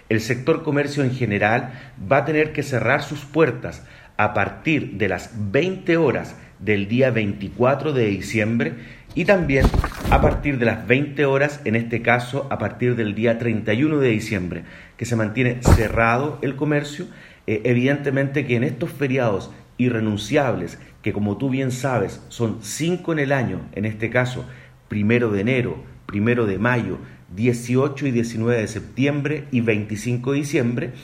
El sector comercio en general va a tener que cerrar sus puertas a partir de las 20 horas del día 24 de diciembre y también a partir de las 20 horas, en este caso a partir del día 31 de diciembre, que se mantiene cerrado el comercio. Evidentemente que en estos feriados irrenunciables, que como tú bien sabes son 5 en el año, en este caso 1 de enero, 1 de mayo, 18 y 19 de septiembre y 25 de diciembre,